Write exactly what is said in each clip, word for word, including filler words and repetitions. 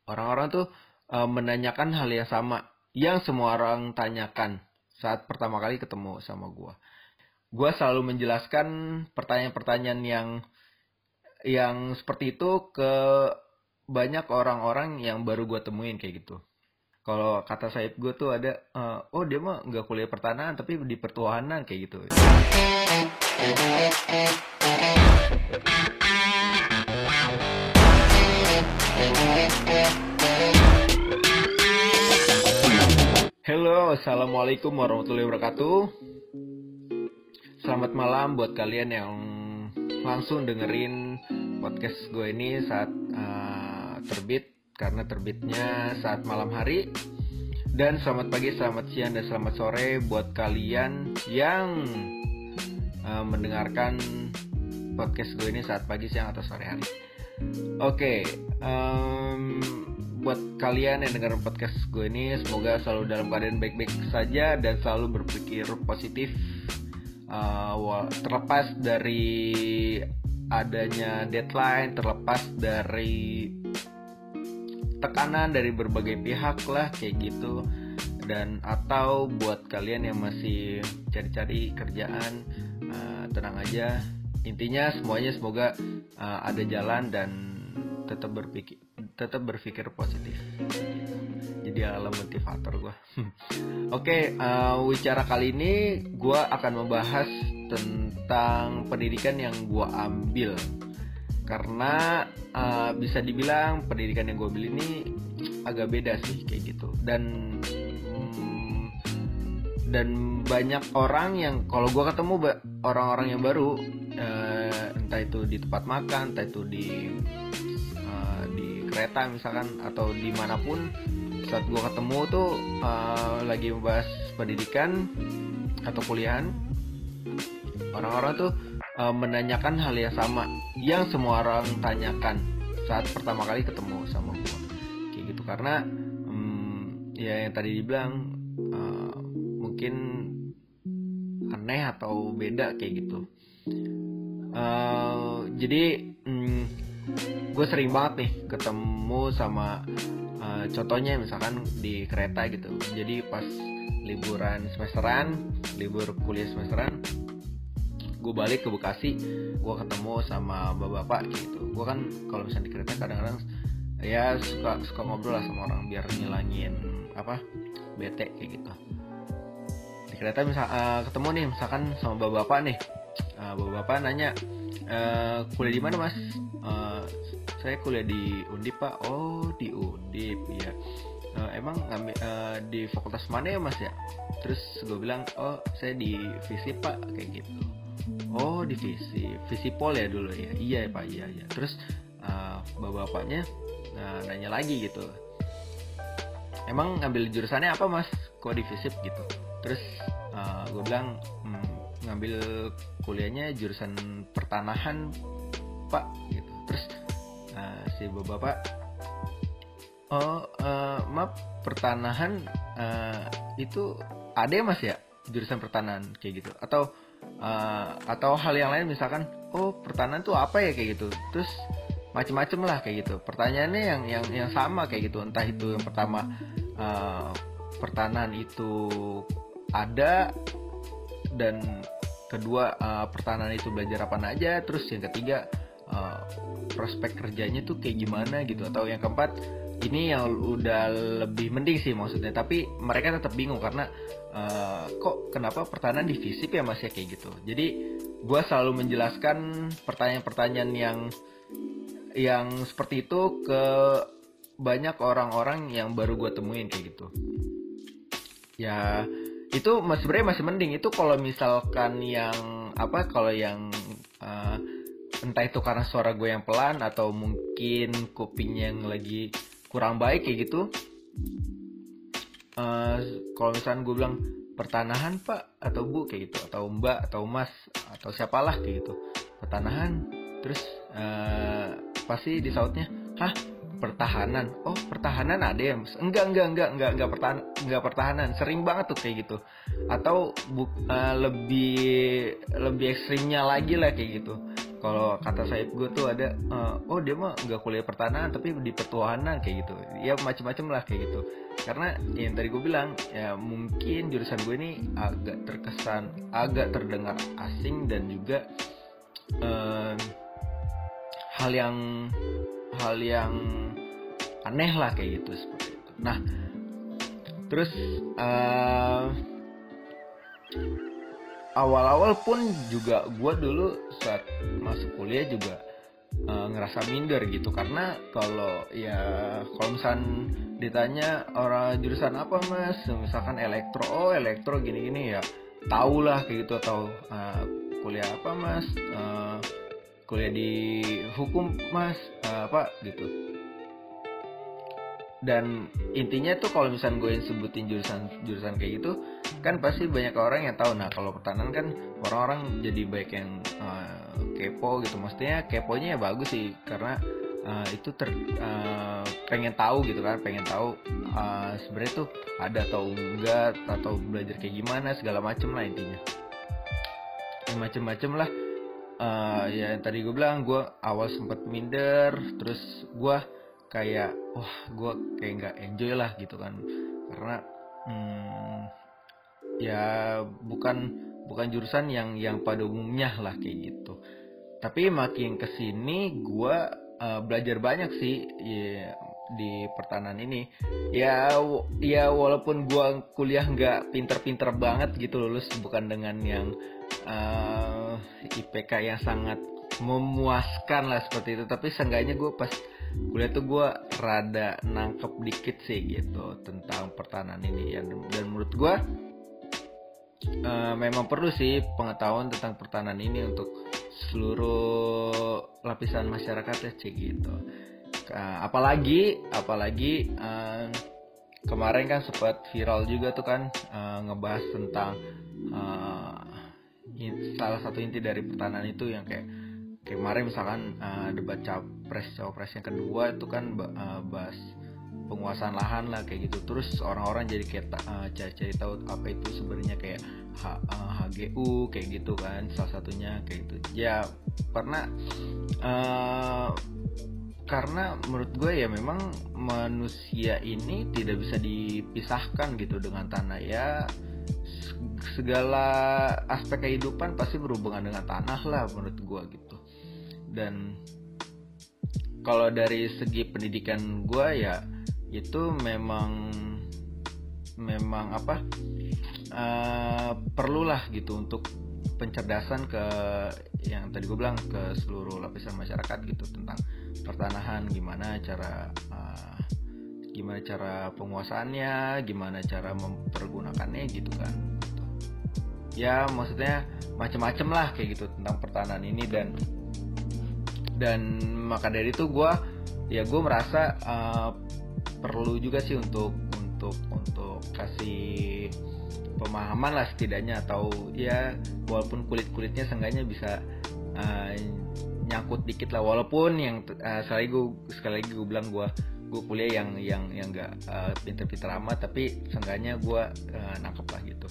Orang-orang tuh uh, menanyakan hal yang sama yang semua orang tanyakan saat pertama kali ketemu sama gue. Gue selalu menjelaskan pertanyaan-pertanyaan yang yang seperti itu ke banyak orang-orang yang baru gue temuin kayak gitu. Kalau kata Said gue tuh ada, uh, oh dia mah nggak kuliah pertanahan tapi di pertuhanan kayak gitu. Halo, assalamualaikum warahmatullahi wabarakatuh. Selamat malam buat kalian yang langsung dengerin podcast gue ini saat uh, terbit, karena terbitnya saat malam hari. Dan selamat pagi, selamat siang, dan selamat sore buat kalian yang uh, mendengarkan podcast gue ini saat pagi, siang, atau sore hari. Oke, okay, um, buat kalian yang dengar podcast gue ini, semoga selalu dalam keadaan baik-baik saja dan selalu berpikir positif, uh, terlepas dari adanya deadline, terlepas dari tekanan dari berbagai pihak lah kayak gitu. Dan atau buat kalian yang masih cari-cari kerjaan, uh, tenang aja, intinya semuanya semoga uh, ada jalan dan tetap berpikir tetap berpikir positif gitu. Jadi ala motivator gue. Oke, okay, uh, wicara kali ini gue akan membahas tentang pendidikan yang gue ambil. Karena uh, bisa dibilang pendidikan yang gue ambil ini agak beda sih kayak gitu. Dan um, dan banyak orang yang kalau gue ketemu orang-orang yang baru, uh, entah itu di tempat makan, entah itu di kereta misalkan, atau dimanapun, saat gue ketemu tuh uh, lagi membahas pendidikan atau kuliahan, orang-orang tuh uh, menanyakan hal yang sama yang semua orang tanyakan saat pertama kali ketemu sama gue kayak gitu. Karena um, ya yang tadi dibilang uh, mungkin aneh atau beda kayak gitu. uh, jadi um, gue sering banget nih ketemu sama uh, contohnya misalkan di kereta gitu. Jadi pas liburan semesteran, libur kuliah semesteran, gue balik ke Bekasi, gue ketemu sama bapak-bapak gitu. Gue kan kalau misalnya di kereta kadang-kadang ya suka suka ngobrol lah sama orang biar ngilangin apa bete kayak gitu. Di kereta misal uh, ketemu nih misalkan sama bapak-bapak nih, uh, bapak-bapak nanya, uh, kuliah di mana mas? Uh, saya kuliah di Undip pak. Oh di Undip ya. Uh, emang ngambil uh, di fakultas mana ya mas ya? Terus gue bilang, oh saya di Visip pak kayak gitu. Oh di Visip, Visipol ya dulu ya. Iya ya pak, iya ya. Terus uh, bapak-bapaknya uh, nanya lagi gitu, emang ngambil jurusannya apa mas? Kok di Visip gitu? Terus uh, gue bilang, hmm, ngambil kuliahnya jurusan pertanahan pak gitu. Terus Uh, si bapak, oh uh, maaf pertanahan uh, itu ada ya mas ya, jurusan pertanahan kayak gitu, atau uh, atau hal yang lain misalkan, oh pertanahan tuh apa ya kayak gitu. Terus macem-macem lah kayak gitu. Pertanyaannya yang yang yang sama kayak gitu. Entah itu yang pertama uh, pertanahan itu ada, dan kedua uh, pertanahan itu belajar apa aja. Terus yang ketiga, Uh, prospek kerjanya tuh kayak gimana gitu. Atau yang keempat, ini yang udah lebih mending sih maksudnya, tapi mereka tetap bingung karena uh, kok kenapa pertanahan di Visip ya mas ya kayak gitu. Jadi gue selalu menjelaskan pertanyaan-pertanyaan yang yang seperti itu ke banyak orang-orang yang baru gue temuin kayak gitu. Ya itu sebenarnya masih mending. Itu kalau misalkan yang apa, kalau yang uh, entah itu karena suara gue yang pelan atau mungkin kupingnya yang lagi kurang baik kayak gitu. Uh, kalau misalnya gue bilang pertanahan pak atau bu kayak gitu, atau mbak atau mas atau siapalah kayak gitu, pertanahan. Terus uh, pasti disautnya, hah pertahanan? Oh pertahanan ada ya mas? Enggak enggak enggak enggak enggak pertahanan, enggak pertahanan. Sering banget tuh kayak gitu. Atau bu, uh, lebih lebih ekstrimnya lagi lah kayak gitu. kalau kata Saib gue tuh ada uh, oh dia mah nggak kuliah pertanahan tapi di petuahanan kayak gitu ya, macam-macam lah kayak gitu. Karena yang tadi gue bilang ya mungkin jurusan gue ini agak terkesan agak terdengar asing dan juga uh, hal yang hal yang aneh lah kayak gitu seperti itu. Nah terus uh, awal-awal pun juga gue dulu saat masuk kuliah juga uh, ngerasa minder gitu, karena kalau ya kalau misalkan ditanya orang jurusan apa mas, misalkan elektro, oh elektro gini-gini ya tau lah kayak gitu, atau uh, kuliah apa mas, uh, kuliah di hukum mas, uh, apa gitu. Dan intinya tuh kalau misalnya gue sebutin jurusan-jurusan kayak gitu kan pasti banyak orang yang tahu. Nah kalau pertanahan kan orang-orang jadi baik yang uh, kepo gitu. Maksudnya keponya ya bagus sih, karena uh, itu ter, uh, pengen tahu gitu kan, pengen tahu uh, sebenarnya tuh ada atau enggak, atau belajar kayak gimana segala macem lah intinya. Ya, macem-macem lah. Uh, ya tadi gue bilang gue awal sempat minder, terus gue kayak wah gue kayak nggak enjoy lah gitu kan, karena hmm, ya bukan bukan jurusan yang yang pada umumnya lah kayak gitu. Tapi makin kesini gue uh, belajar banyak sih ya, di pertanahan ini ya ya walaupun gue kuliah nggak pinter-pinter banget gitu, lulus bukan dengan yang uh, I P K yang sangat memuaskan lah seperti itu, tapi seenggaknya gue pas kuliah tuh gue rada nangkep dikit sih gitu tentang pertanahan ini ya. Dan menurut gue uh, memang perlu sih pengetahuan tentang pertanahan ini untuk seluruh lapisan masyarakat ya sih gitu. Uh, apalagi apalagi uh, kemarin kan sempat viral juga tuh kan, uh, ngebahas tentang uh, salah satu inti dari pertanahan itu yang kayak kemarin misalkan uh, debat capres cawapres yang kedua itu kan uh, bahas penguasaan lahan lah kayak gitu. Terus orang-orang jadi kayak uh, cari-cari tahu apa itu sebenarnya kayak H, uh, H G U kayak gitu kan, salah satunya kayak gitu ya. Karena uh, karena menurut gue ya memang manusia ini tidak bisa dipisahkan gitu dengan tanah ya. Segala aspek kehidupan pasti berhubungan dengan tanah lah menurut gue gitu. Dan kalau dari segi pendidikan gue ya itu memang memang apa uh, perlulah gitu untuk pencerdasan ke yang tadi gue bilang ke seluruh lapisan masyarakat gitu tentang pertanahan, gimana cara uh, gimana cara penguasaannya, gimana cara mempergunakannya gitu kan gitu. Ya maksudnya macam-macam lah kayak gitu tentang pertanahan ini. Dan dan maka dari itu gue ya gue merasa uh, perlu juga sih untuk untuk untuk kasih pemahaman lah setidaknya, atau ya walaupun kulit-kulitnya seenggaknya bisa uh, nyangkut dikit lah, walaupun yang uh, sekali gue sekali lagi gue bilang gue gue kuliah yang yang yang nggak uh, pinter-pinter amat, tapi seenggaknya gue uh, nangkep lah gitu.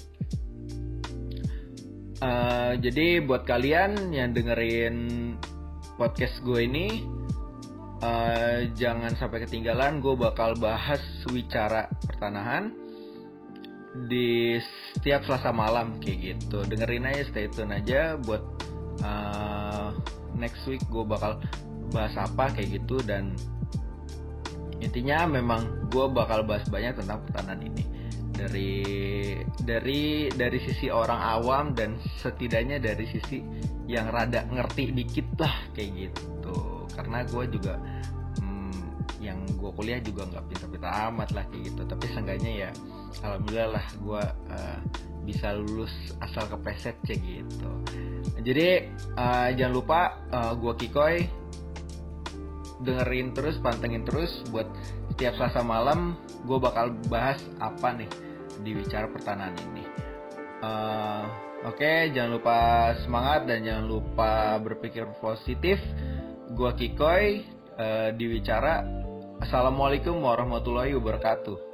Uh, jadi buat kalian yang dengerin podcast gue ini uh, jangan sampai ketinggalan, gue bakal bahas wicara pertanahan di setiap Selasa malam kayak gitu. Dengerin aja, stay tune aja buat uh, next week gue bakal bahas apa kayak gitu. Dan intinya memang gue bakal bahas banyak tentang pertanahan ini dari dari dari sisi orang awam dan setidaknya dari sisi yang rada ngerti dikit lah kayak gitu. Karena gue juga hmm, yang gue kuliah juga nggak pintar-pintar amat lah kayak gitu, tapi seenggaknya ya alhamdulillah lah gue uh, bisa lulus asal kepleset kayak gitu. Jadi uh, jangan lupa uh, gue Kikoy, dengerin terus, pantengin terus buat setiap Selasa malam gue bakal bahas apa nih di wicara pertanahan ini. Uh, Oke, okay, jangan lupa semangat dan jangan lupa berpikir positif. Gue Kikoy uh, di wicara. Assalamualaikum warahmatullahi wabarakatuh.